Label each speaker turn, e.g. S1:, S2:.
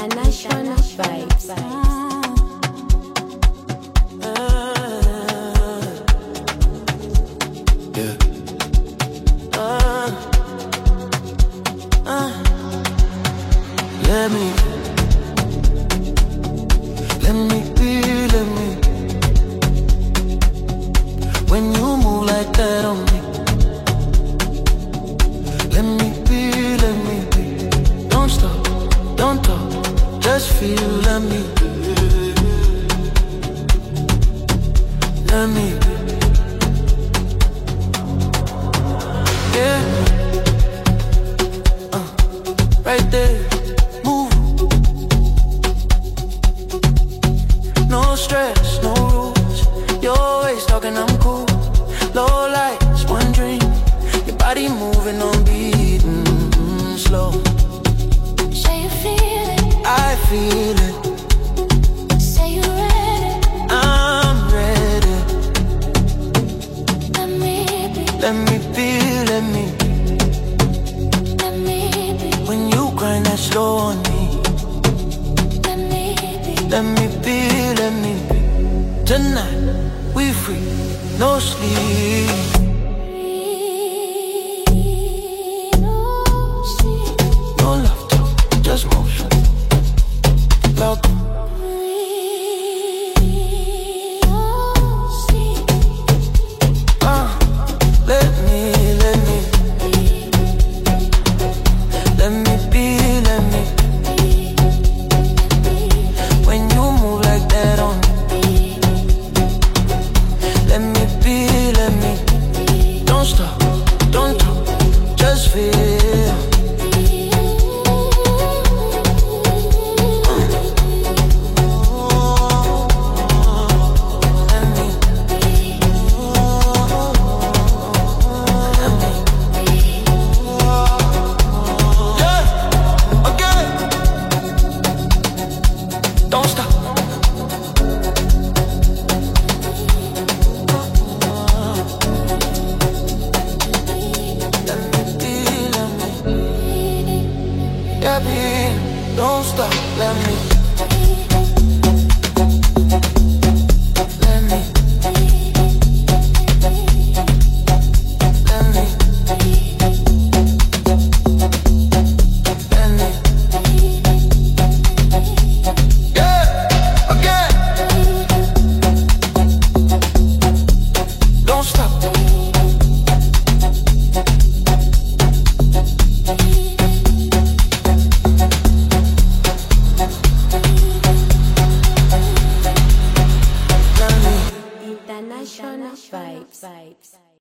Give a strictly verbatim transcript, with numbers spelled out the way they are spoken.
S1: International vibes.
S2: Yeah. Uh, uh, let me, let me be, let me. When you move like that on me, let me be, let me be. Don't stop, don't talk, just feel, let me be. Let me be. Yeah, uh, right there, move. No stress, no rules. You're always talking, I'm cool. Low lights, one dream. Your body moving on beat, mm-hmm, slow.
S1: Say you feel it,
S2: I feel it.
S1: say you're ready.
S2: I'm ready.
S1: Let me be,
S2: Let me be, let me be.
S1: let me be,
S2: When you grind that slow on me,
S1: let me be.
S2: let me be, let me be. Tonight, we free, no sleep. No love talk, just motion. Loud. Uh, let me, let me, let me be, let me. When you move like that on me, let me be, let me. Don't stop, don't talk, just feel. Don't stop. Let me be, let me. Yeah, be. Don't stop. Let me. Let me. Let me. Let me. Yeah, again. Don't stop.
S1: International vibes.